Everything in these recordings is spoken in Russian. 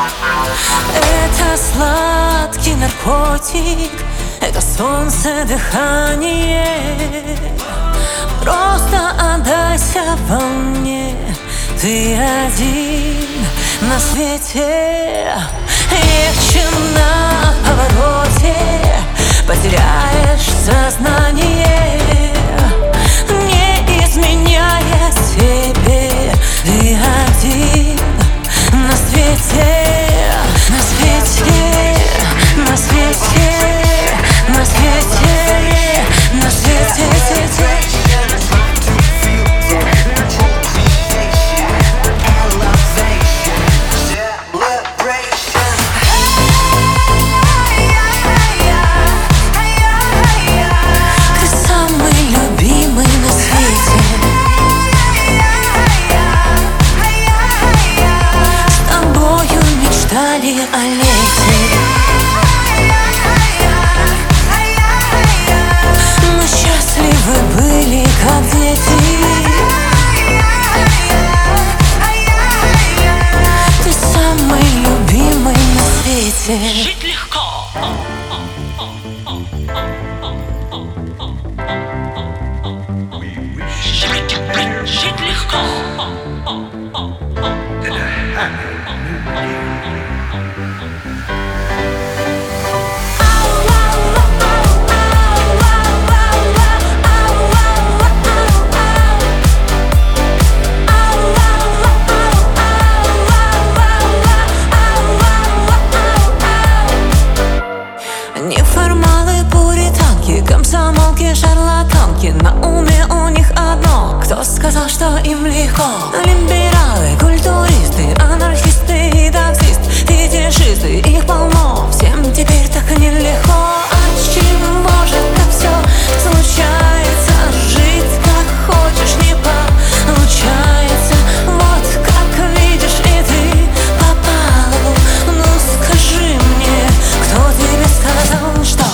Это сладкий наркотик, это солнце дыхание. Просто отдайся волне, ты один на свете. Легче на повороте, потеряешь сознание, не изменяя себе. Ты один на свете, на свете, на свете, на свете, на свете. О лете мы счастливы были, как дети. Ты самый любимый на свете. Жить легко. Жить легко. Неформалы, пуританки, комсомолки, шарлатанки. На уме у них одно: кто сказал, что им легко? Либералы, культуристы, анархисты и таксисты, фетишисты, их полно. Всем теперь так нелегко. А чего же так все случается? Жить как хочешь не получается. Вот как видишь и ты попал. Ну скажи мне, кто тебе сказал, что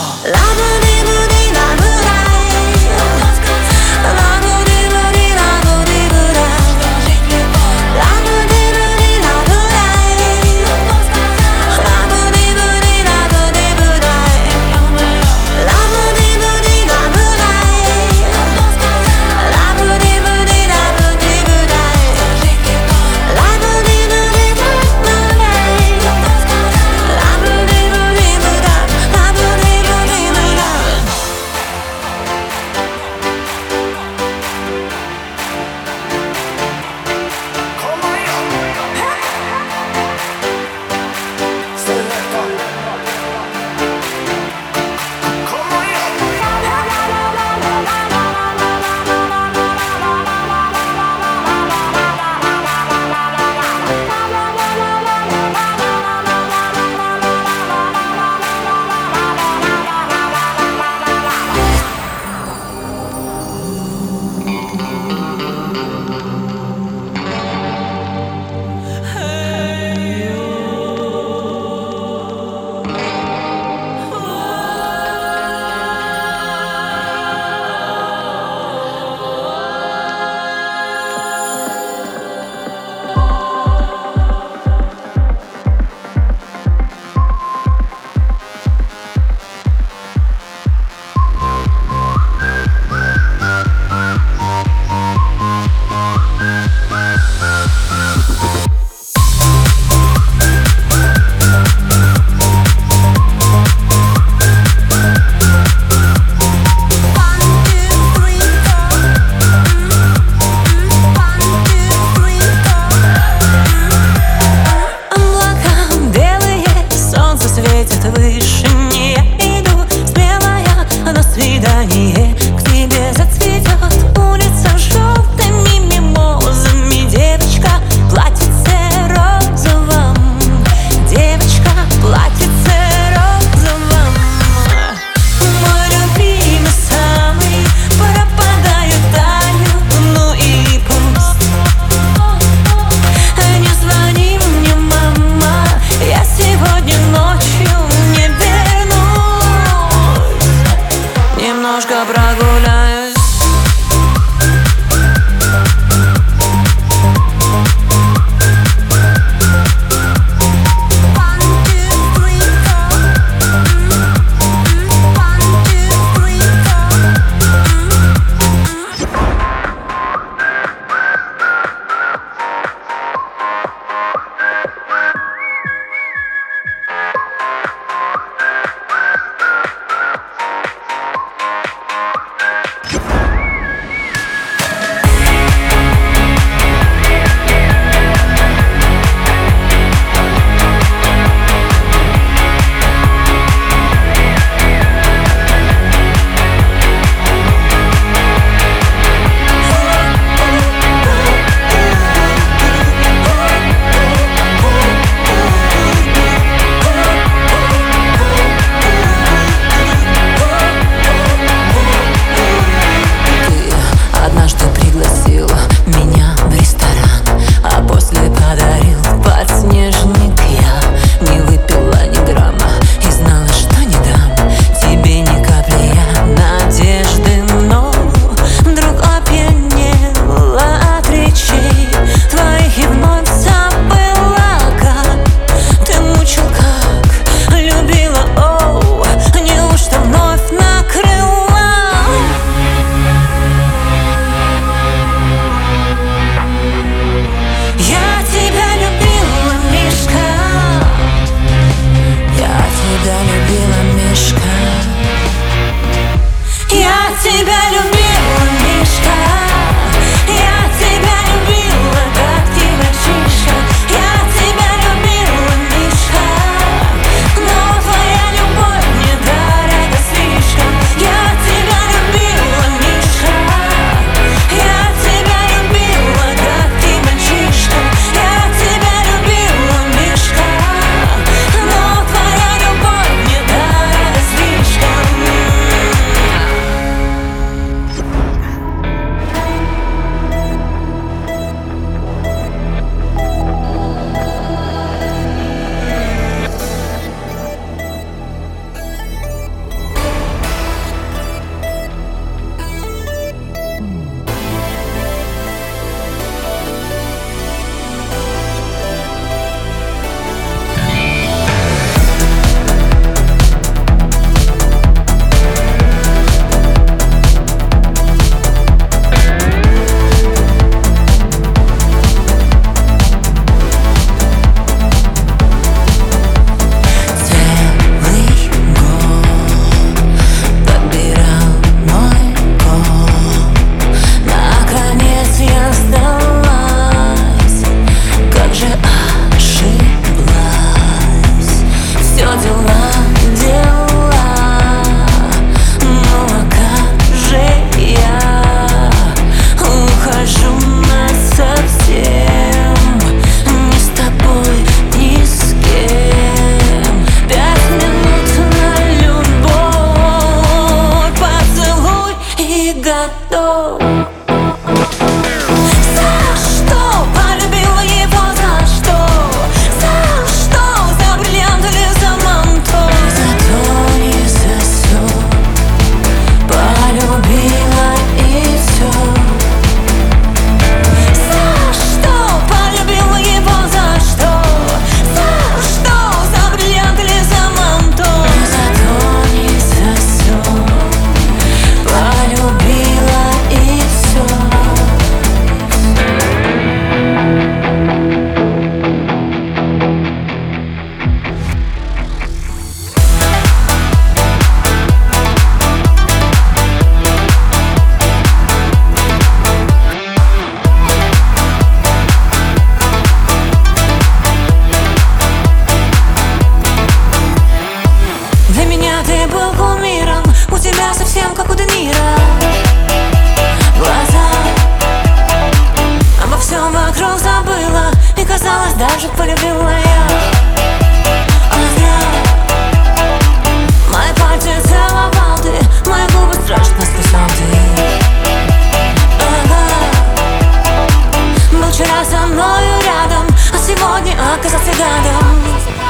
рядом.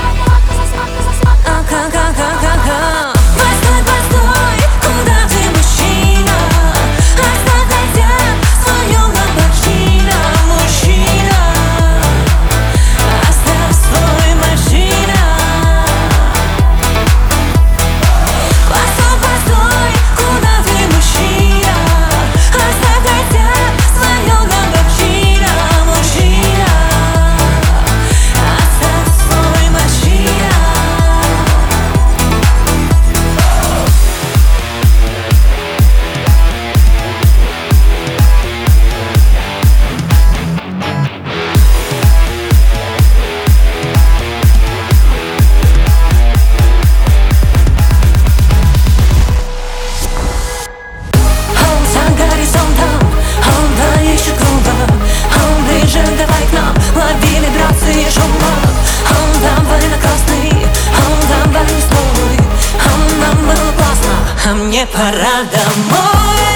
Постой, постой, куда ты, мужчина? Оставь хотя свою ламборджино, мужчина. Оставь свой мужчина. Постой, постой, куда ты, мужчина? Оставь хотя свою ламборджино, мужчина. Оставь свой мужчина. Он за горизонтом, он дальше круга, он ближе, давай к нам, лови вибрации шума. Он давай на красный, он давай с тобой, он нам было классно, а мне пора домой.